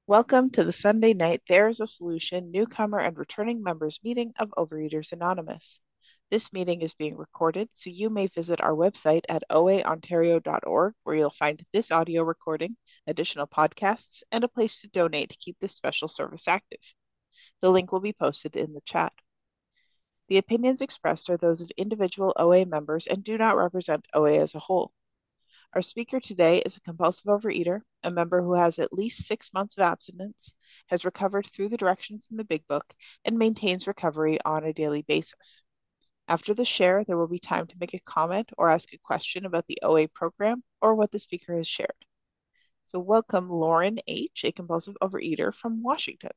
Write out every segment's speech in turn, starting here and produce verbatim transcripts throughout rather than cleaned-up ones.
Welcome to the Sunday night There's a Solution newcomer and returning members meeting of Overeaters Anonymous. This meeting is being recorded, so you may visit our website at o a ontario dot org where you'll find this audio recording, additional podcasts, and a place to donate to keep this special service active. The link will be posted in the chat. The opinions expressed are those of individual O A members and do not represent O A as a whole. Our speaker today is a compulsive overeater, a member who has at least six months of abstinence, has recovered through the directions in the Big Book, and maintains recovery on a daily basis. After the share, there will be time to make a comment or ask a question about the O A program or what the speaker has shared. So welcome Lauren H., a compulsive overeater from Washington.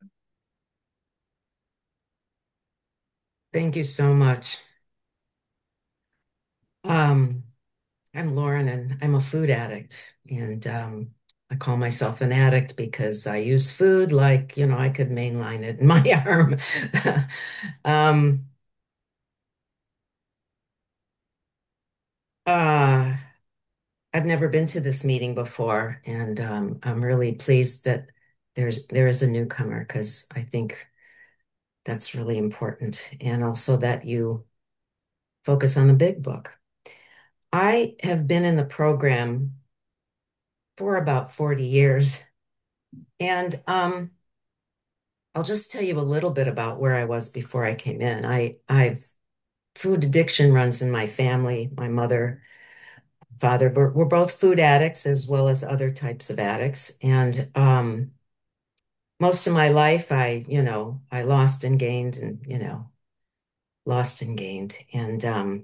Thank you so much. Um, I'm Lauren and I'm a food addict. And um, I call myself an addict because I use food like, you know, I could mainline it in my arm. Um, uh, I've never been to this meeting before, and um, I'm really pleased that there's there is a newcomer because I think that's really important. And also that you focus on the big book. I have been in the program for about forty years. And um, I'll just tell you a little bit about where I was before I came in. I, I've food addiction runs in my family. My mother, father, we're, we're both food addicts as well as other types of addicts. And um, most of my life, I, you know, I lost and gained and, you know, lost and gained. And, um,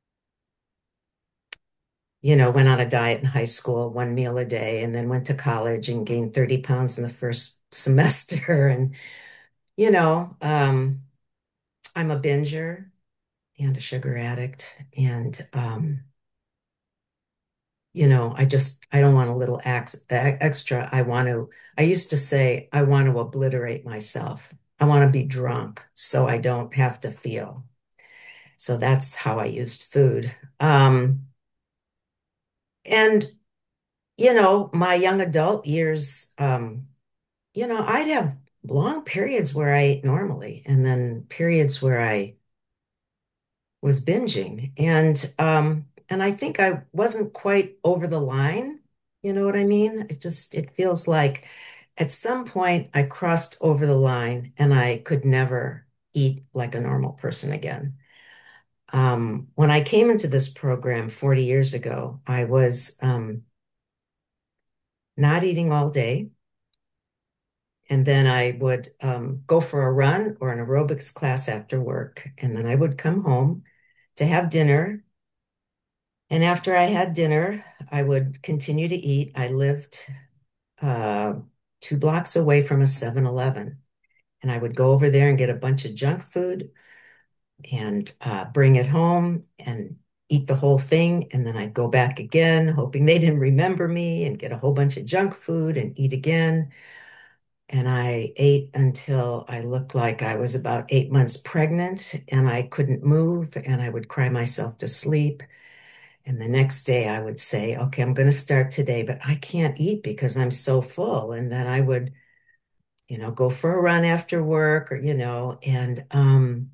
you know, went on a diet in high school, one meal a day, and then went to college and gained thirty pounds in the first semester. And, you know, um, I'm a binger and a sugar addict. And, um, you know, I just, I don't want a little ex extra. I want to, I used to say, I want to obliterate myself. I want to be drunk so I don't have to feel. So that's how I used food. Um, and, you know, my young adult years, um, you know, I'd have long periods where I ate normally and then periods where I was binging. And um and I think I wasn't quite over the line. You know what I mean? It just it feels like at some point I crossed over the line and I could never eat like a normal person again. Um, when I came into this program forty years ago, I was um, not eating all day. And then I would um, go for a run or an aerobics class after work. And then I would come home to have dinner. And after I had dinner, I would continue to eat. I lived uh, two blocks away from a Seven Eleven, and I would go over there and get a bunch of junk food and uh, bring it home and eat the whole thing. And then I'd go back again, hoping they didn't remember me, and get a whole bunch of junk food and eat again. And I ate until I looked like I was about eight months pregnant and I couldn't move, and I would cry myself to sleep. And the next day I would say, okay, I'm going to start today, but I can't eat because I'm so full. And then I would, you know, go for a run after work or, you know, and um,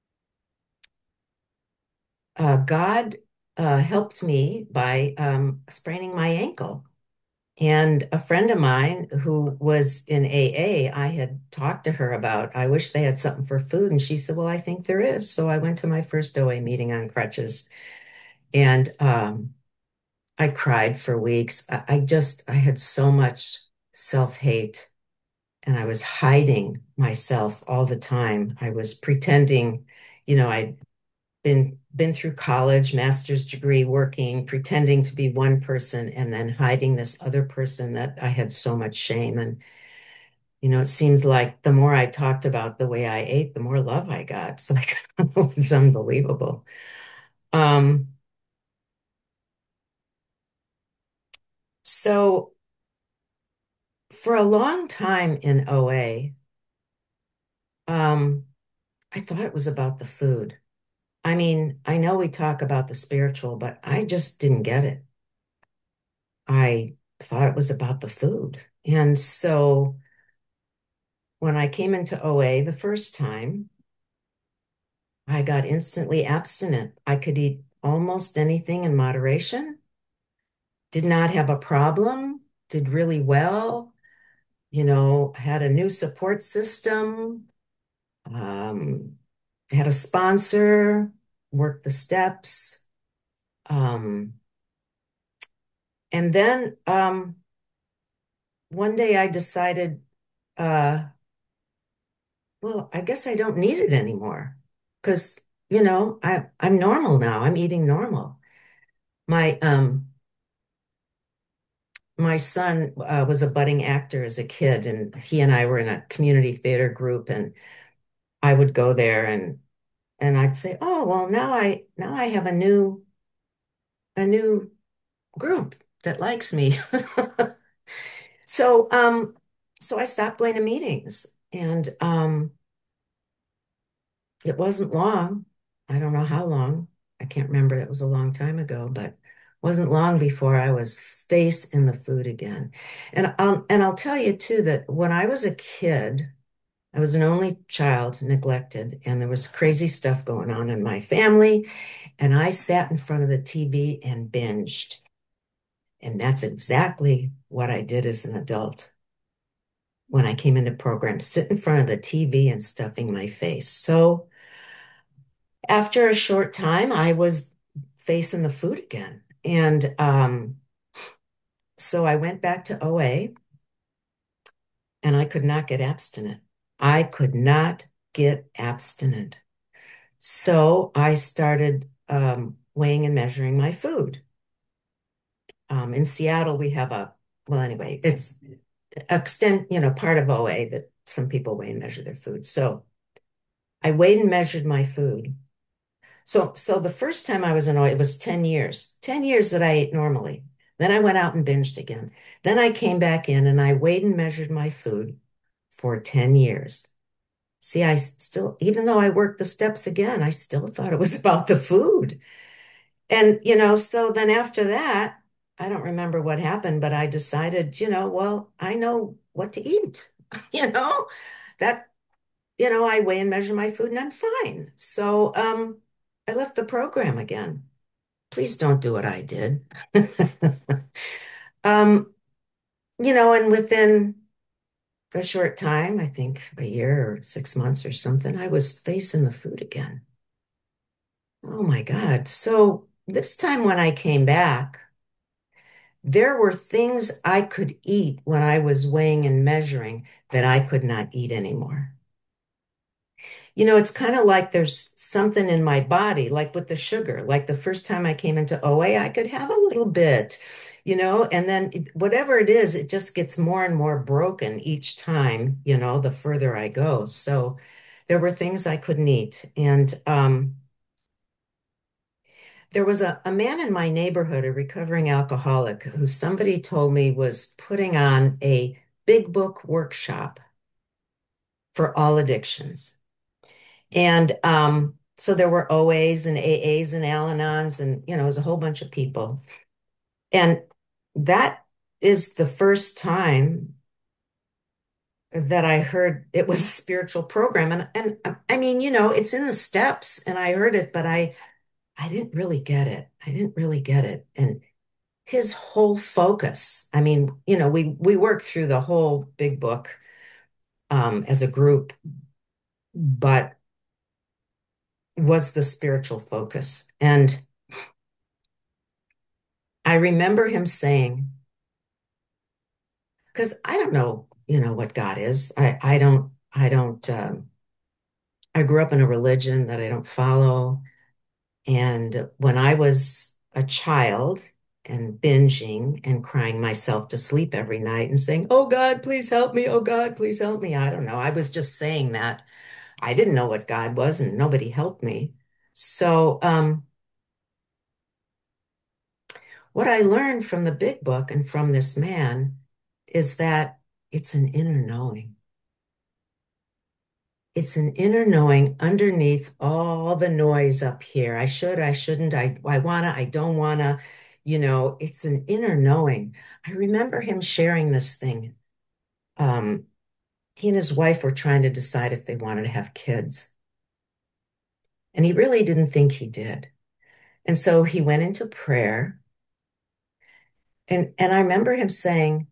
uh, God uh, helped me by um, spraining my ankle. And a friend of mine who was in A A, I had talked to her about, I wish they had something for food. And she said, well, I think there is. So I went to my first O A meeting on crutches. And um, I cried for weeks. I, I just, I had so much self-hate and I was hiding myself all the time. I was pretending, you know, I'd been been through college, master's degree, working, pretending to be one person and then hiding this other person that I had so much shame. And, you know, it seems like the more I talked about the way I ate, the more love I got. It's like it was unbelievable. Um, so for a long time in O A, Um, I thought it was about the food. I mean, I know we talk about the spiritual, but I just didn't get it. I thought it was about the food. And so when I came into O A the first time, I got instantly abstinent. I could eat almost anything in moderation, did not have a problem, did really well, you know, had a new support system, um, had a sponsor, worked the steps. Um, and then um, one day I decided, uh, well, I guess I don't need it anymore because, you know, I, I'm normal now. I'm eating normal. My um, my son uh, was a budding actor as a kid, and he and I were in a community theater group, and I would go there and and I'd say, "Oh, well, now I now I have a new a new group that likes me." So, um, so I stopped going to meetings, and um, it wasn't long. I don't know how long. I can't remember. That was a long time ago, but it wasn't long before I was face in the food again. And um, and I'll tell you too that when I was a kid, I was an only child, neglected, and there was crazy stuff going on in my family, and I sat in front of the T V and binged. And that's exactly what I did as an adult when I came into programs, sit in front of the T V and stuffing my face. So after a short time, I was facing the food again. And um, so I went back to O A and I could not get abstinent. I could not get abstinent. So I started um, weighing and measuring my food. Um, in Seattle, we have a, well, anyway, it's extent, you know, part of O A that some people weigh and measure their food. So I weighed and measured my food. So, so the first time I was in O A, it was ten years, ten years that I ate normally. Then I went out and binged again. Then I came back in and I weighed and measured my food for ten years. See, I still, even though I worked the steps again, I still thought it was about the food. And, you know, so then after that, I don't remember what happened, but I decided, you know, well, I know what to eat. You know, that, you know, I weigh and measure my food and I'm fine. So, um, I left the program again. Please don't do what I did. Um, you know, and within a short time, I think a year or six months or something, I was facing the food again. Oh my God. So this time when I came back, there were things I could eat when I was weighing and measuring that I could not eat anymore. You know, it's kind of like there's something in my body, like with the sugar. Like the first time I came into O A, I could have a little bit, you know, and then it- whatever it is, it just gets more and more broken each time, you know, the further I go. So there were things I couldn't eat. And um, there was a, a man in my neighborhood, a recovering alcoholic, who somebody told me was putting on a big book workshop for all addictions. And um, so there were O As and A As and Al-Anons, and you know, it was a whole bunch of people. And that is the first time that I heard it was a spiritual program. And and uh, I mean, you know, it's in the steps, and I heard it, but I I didn't really get it. I didn't really get it. And his whole focus, I mean, you know, we we worked through the whole big book um, as a group, but was the spiritual focus. And I remember him saying, because I don't know, you know, what God is. I, I don't, I don't, um, I grew up in a religion that I don't follow. And when I was a child and binging and crying myself to sleep every night and saying, "Oh God, please help me. Oh God, please help me." I don't know. I was just saying that. I didn't know what God was and nobody helped me. So, um, what I learned from the big book and from this man is that it's an inner knowing. It's an inner knowing underneath all the noise up here. I should, I shouldn't, I, I wanna, I don't wanna, you know, it's an inner knowing. I remember him sharing this thing. Um, he and his wife were trying to decide if they wanted to have kids. And he really didn't think he did. And so he went into prayer. And, and I remember him saying,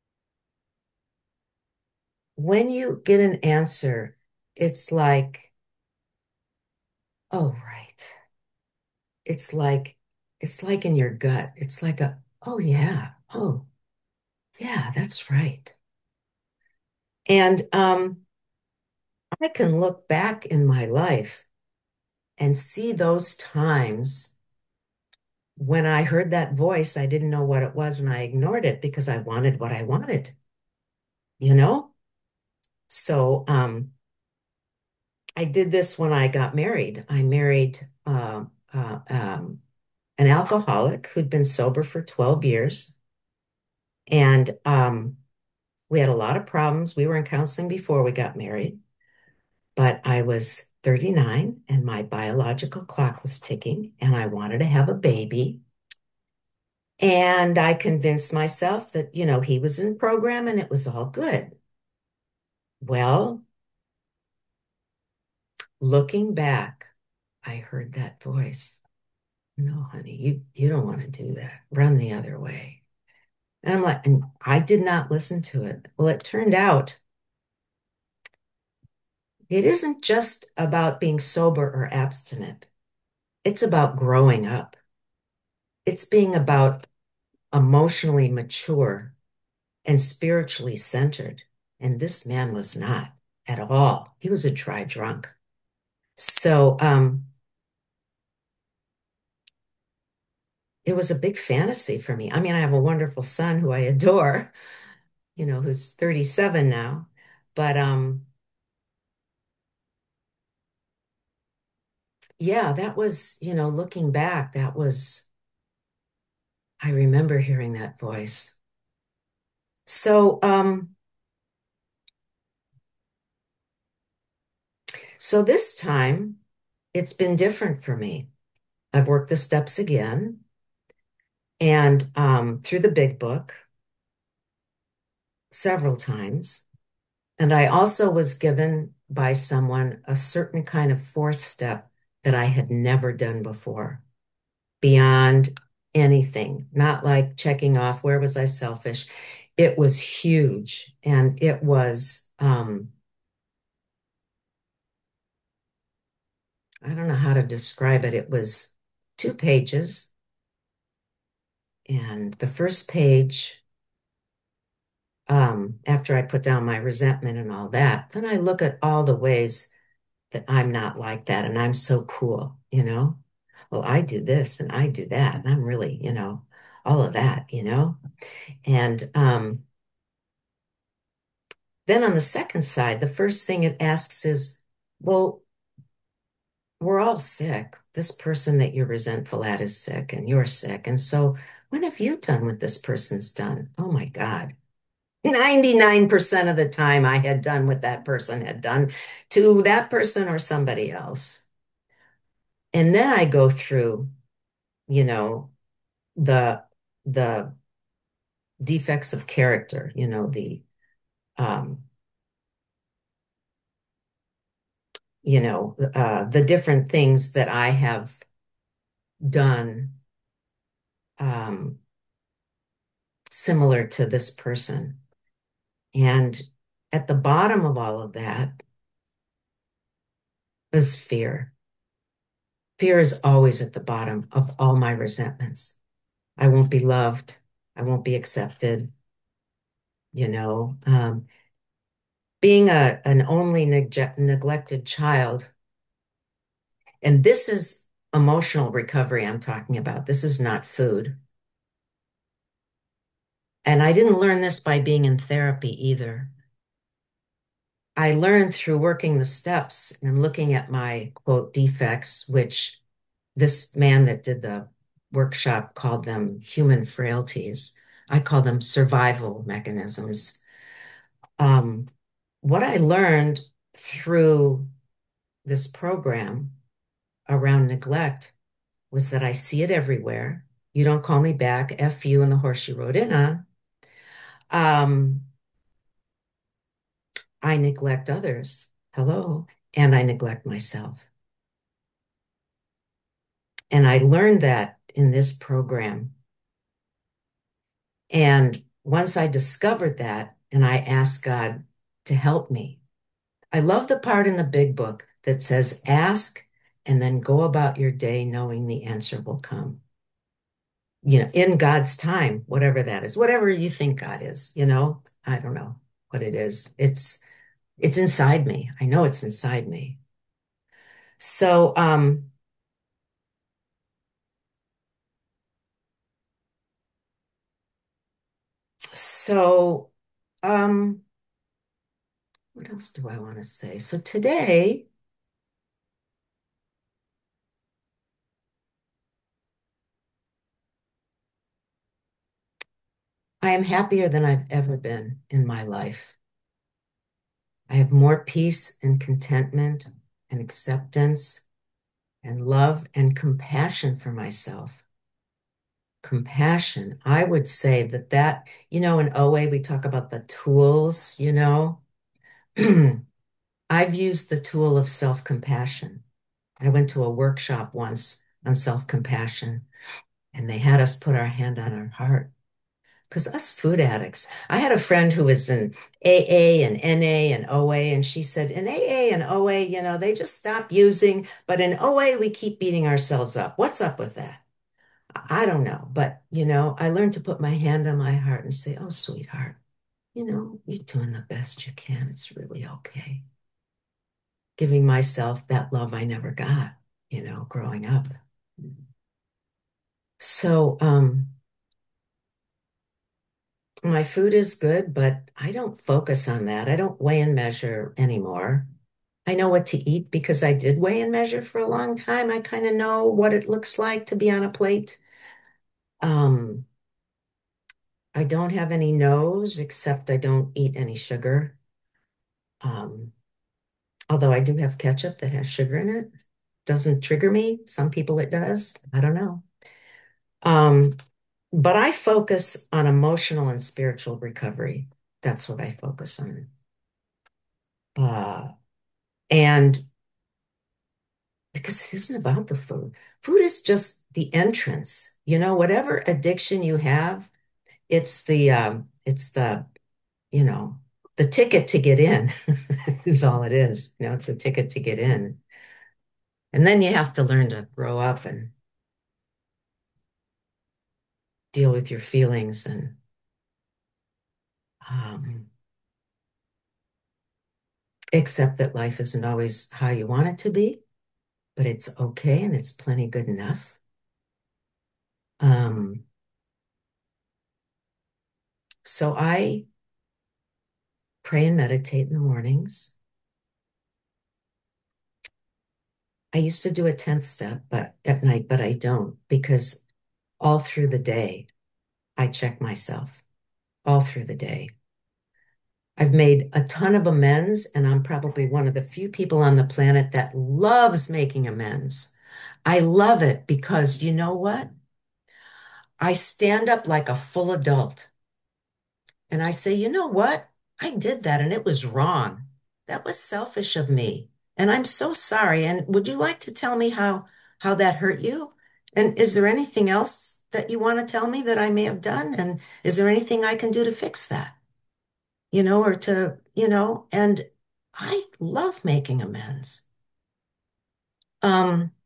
when you get an answer, it's like, oh, right. It's like, it's like in your gut. It's like a, oh, yeah. Oh, yeah, that's right. And um, I can look back in my life and see those times when I heard that voice. I didn't know what it was and I ignored it because I wanted what I wanted, you know? So um, I did this when I got married. I married uh, uh, um, an alcoholic who'd been sober for twelve years. And um, we had a lot of problems. We were in counseling before we got married, but I was thirty-nine and my biological clock was ticking and I wanted to have a baby. And I convinced myself that, you know, he was in program and it was all good. Well, looking back, I heard that voice. No, honey, you, you don't want to do that. Run the other way. And I'm like, and I did not listen to it. Well, it turned out it isn't just about being sober or abstinent. It's about growing up. It's being about emotionally mature and spiritually centered. And this man was not at all. He was a dry drunk. So um, it was a big fantasy for me. I mean, I have a wonderful son who I adore, you know, who's thirty-seven now. But um, yeah, that was, you know, looking back, that was, I remember hearing that voice. So um, so this time it's been different for me. I've worked the steps again and um, through the big book several times. And I also was given by someone a certain kind of fourth step that I had never done before, beyond anything, not like checking off where was I selfish. It was huge. And it was, um, I don't know how to describe it. It was two pages. And the first page, um, after I put down my resentment and all that, then I look at all the ways that I'm not like that and I'm so cool, you know? Well, I do this and I do that, and I'm really, you know, all of that, you know? And um, then on the second side, the first thing it asks is, well, we're all sick. This person that you're resentful at is sick and you're sick. And so when have you done what this person's done? Oh my God. ninety-nine percent of the time I had done what that person had done to that person or somebody else. And then I go through, you know, the the defects of character, you know, the um, you know, uh, the different things that I have done um, similar to this person. And at the bottom of all of that is fear. Fear is always at the bottom of all my resentments. I won't be loved. I won't be accepted. You know, um, being a an only neg neglected child, and this is emotional recovery I'm talking about. This is not food. And I didn't learn this by being in therapy either. I learned through working the steps and looking at my quote defects, which this man that did the workshop called them human frailties. I call them survival mechanisms. Um, what I learned through this program around neglect was that I see it everywhere. You don't call me back, F you and the horse you rode in on. Um, I neglect others. Hello. And I neglect myself. And I learned that in this program. And once I discovered that, and I asked God to help me, I love the part in the big book that says, ask and then go about your day knowing the answer will come. You know, in God's time, whatever that is, whatever you think God is, you know, I don't know what it is. It's it's inside me. I know it's inside me. So, um, so, um, what else do I want to say? So today, I am happier than I've ever been in my life. I have more peace and contentment and acceptance and love and compassion for myself. Compassion. I would say that that, you know, in O A, we talk about the tools, you know. I've used the tool of self-compassion. I went to a workshop once on self-compassion, and they had us put our hand on our heart. Because us food addicts, I had a friend who was in A A and N A and O A, and she said, in A A and O A, you know, they just stop using, but in O A, we keep beating ourselves up. What's up with that? I don't know. But, you know, I learned to put my hand on my heart and say, oh, sweetheart, you know, you're doing the best you can. It's really okay. Giving myself that love I never got, you know, growing up. So, um, my food is good, but I don't focus on that. I don't weigh and measure anymore. I know what to eat because I did weigh and measure for a long time. I kind of know what it looks like to be on a plate. Um, I don't have any no's, except I don't eat any sugar. Um, although I do have ketchup that has sugar in it. Doesn't trigger me. Some people it does. I don't know. Um, but I focus on emotional and spiritual recovery. That's what I focus on. Uh, and because it isn't about the food. Food is just the entrance. You know, whatever addiction you have, it's the um, it's the, you know, the ticket to get in is all it is. You know, it's a ticket to get in. And then you have to learn to grow up and deal with your feelings and um, accept that life isn't always how you want it to be, but it's okay and it's plenty good enough. Um, so I pray and meditate in the mornings. I used to do a tenth step, but at night, but I don't because all through the day, I check myself all through the day. I've made a ton of amends, and I'm probably one of the few people on the planet that loves making amends. I love it because you know what? I stand up like a full adult and I say, you know what? I did that and it was wrong. That was selfish of me. And I'm so sorry. And would you like to tell me how how that hurt you? And is there anything else that you want to tell me that I may have done? And is there anything I can do to fix that? You know, or to, you know, and I love making amends. Um,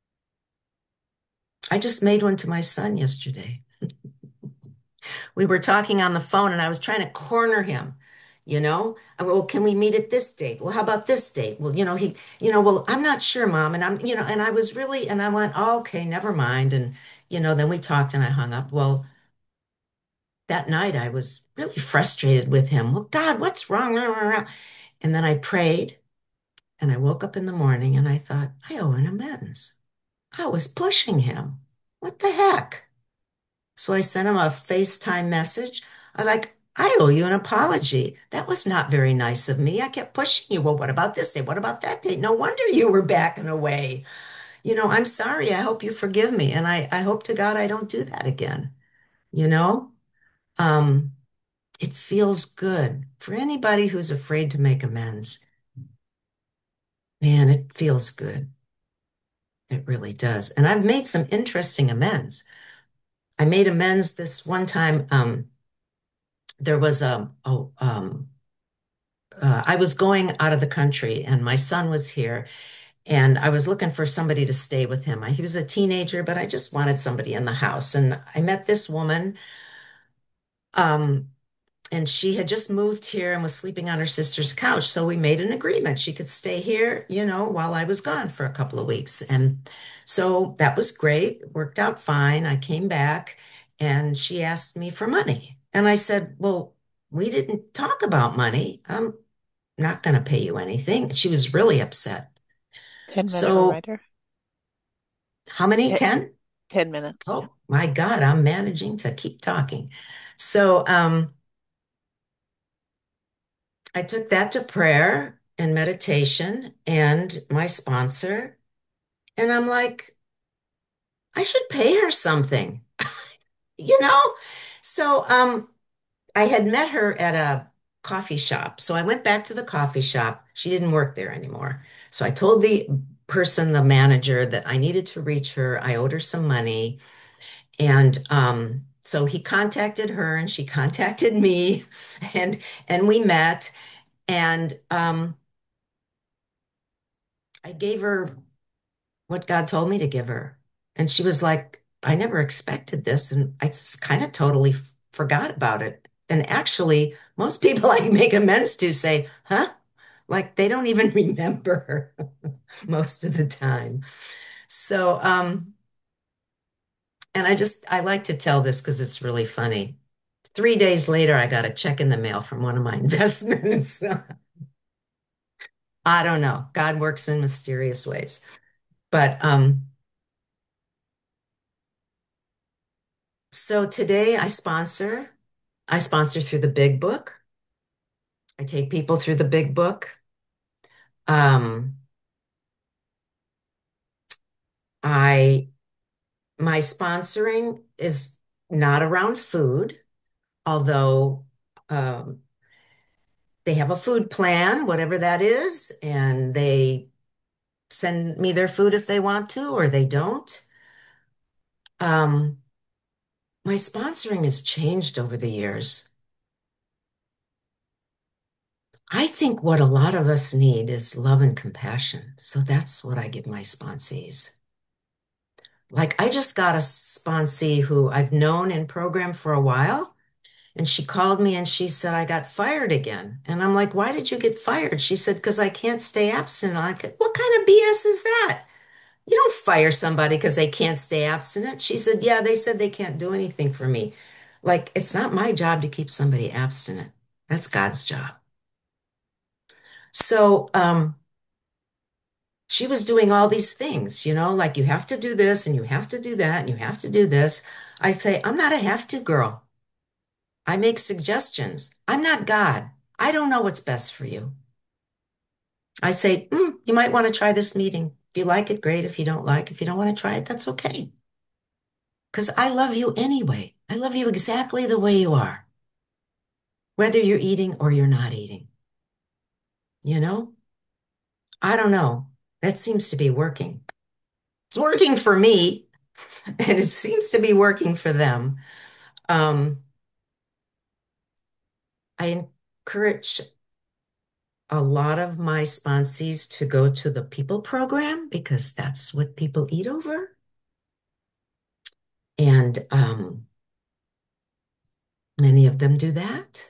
I just made one to my son yesterday. We were talking on the phone and I was trying to corner him, you know? I, well, can we meet at this date? Well, how about this date? Well, you know, he, you know, well, I'm not sure, Mom. And I'm, you know, and I was really, and I went, oh, okay, never mind. And, you know, then we talked and I hung up. Well, that night I was really frustrated with him. Well, God, what's wrong? And then I prayed and I woke up in the morning and I thought, I owe an amends. I was pushing him. What the heck? So I sent him a FaceTime message. I like, I owe you an apology. That was not very nice of me. I kept pushing you. Well, what about this day? What about that day? No wonder you were backing away. You know, I'm sorry. I hope you forgive me. And I, I hope to God I don't do that again. You know? Um, It feels good for anybody who's afraid to make amends. Man, it feels good. It really does. And I've made some interesting amends. I made amends this one time. Um, there was a, oh, um, uh, I was going out of the country and my son was here and I was looking for somebody to stay with him. I, he was a teenager, but I just wanted somebody in the house. And I met this woman. Um, and she had just moved here and was sleeping on her sister's couch. So we made an agreement. She could stay here, you know, while I was gone for a couple of weeks. And so that was great. Worked out fine. I came back and she asked me for money. And I said, well, we didn't talk about money. I'm not going to pay you anything. She was really upset. ten minute So reminder. how many? Yeah, ten? ten minutes. Yeah. Oh my God, I'm managing to keep talking. So, um, I took that to prayer and meditation and my sponsor. And I'm like, I should pay her something, you know? So um, I had met her at a coffee shop. So I went back to the coffee shop. She didn't work there anymore. So I told the person, the manager, that I needed to reach her. I owed her some money. And um, so he contacted her and she contacted me and and we met. And um, I gave her what God told me to give her. And she was like, I never expected this. And I just kind of totally f- forgot about it. And actually, most people I make amends to say, huh? Like they don't even remember most of the time. So, um, and I just, I like to tell this because it's really funny. Three days later, I got a check in the mail from one of my investments. I don't know. God works in mysterious ways. But um, so today I sponsor. I sponsor through the Big Book. I take people through the Big Book. Um, I my sponsoring is not around food, although um, they have a food plan, whatever that is, and they send me their food if they want to, or they don't. Um, my sponsoring has changed over the years. I think what a lot of us need is love and compassion. So that's what I give my sponsees. Like I just got a sponsee who I've known in program for a while, and she called me and she said, I got fired again. And I'm like, why did you get fired? She said, because I can't stay abstinent. I'm like, what kind of B S is that? You don't fire somebody because they can't stay abstinent. She said, yeah, they said they can't do anything for me. Like, it's not my job to keep somebody abstinent. That's God's job. So, um, she was doing all these things, you know, like you have to do this and you have to do that and you have to do this. I say, I'm not a have to girl. I make suggestions. I'm not God. I don't know what's best for you. I say, mm, you might want to try this meeting. If you like it, great. If you don't like, if you don't want to try it, that's okay. Because I love you anyway. I love you exactly the way you are, whether you're eating or you're not eating. You know, I don't know. That seems to be working. It's working for me, and it seems to be working for them. Um, I encourage a lot of my sponsees to go to the People program because that's what people eat over. And um, many of them do that.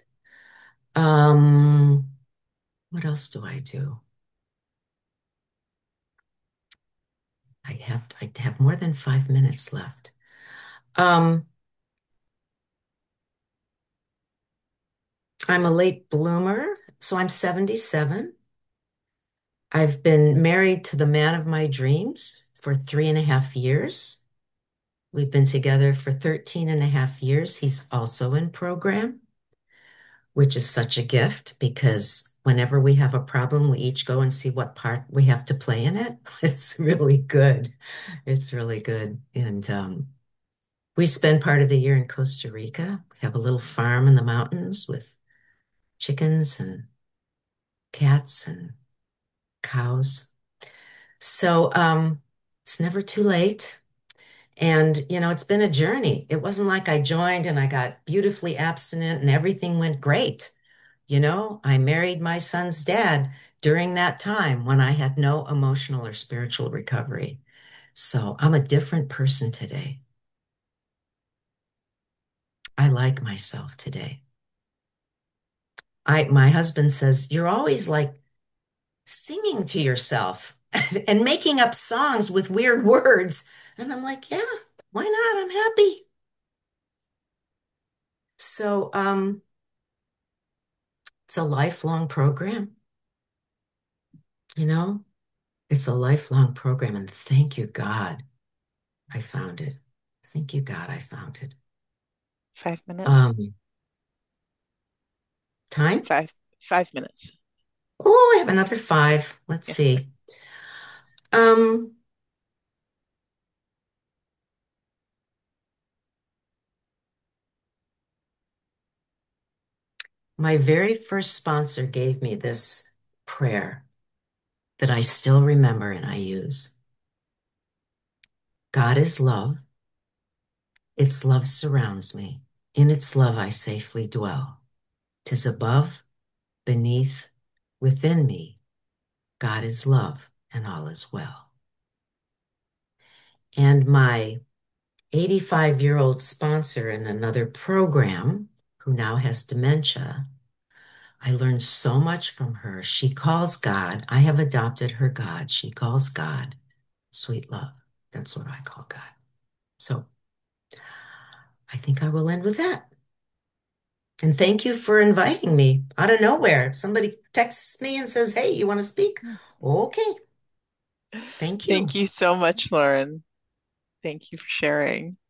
Um, what else do I do? I have I have more than five minutes left. Um, I'm a late bloomer, so I'm seventy-seven. I've been married to the man of my dreams for three and a half years. We've been together for thirteen and a half years. He's also in program, which is such a gift because whenever we have a problem, we each go and see what part we have to play in it. It's really good. It's really good. And um, we spend part of the year in Costa Rica. have a little farm in the mountains with chickens and cats and cows. So um, it's never too late. And, you know, it's been a journey. It wasn't like I joined and I got beautifully abstinent and everything went great. You know, I married my son's dad during that time when I had no emotional or spiritual recovery. So I'm a different person today. I like myself today. I, my husband says, you're always like singing to yourself and making up songs with weird words. And I'm like, yeah, why not? I'm happy. So, um, it's a lifelong program, you know, it's a lifelong program. And thank you, God, I found it. Thank you, God, I found it. Five minutes. Um, time? Five five minutes. Oh, I have another five. Let's Yes, ma'am. see. Um, my very first sponsor gave me this prayer that I still remember and I use. God is love. Its love surrounds me. In its love I safely dwell. 'Tis above, beneath, within me. God is love, and all is well. And my eighty-five year old sponsor in another program, who now has dementia, I learned so much from her. She calls God, I have adopted her God. She calls God sweet love. That's what I call God. So I think I will end with that. And thank you for inviting me out of nowhere. Somebody texts me and says, hey, you want to speak? Okay, thank Thank you. you so much, Lauren. Thank you for sharing.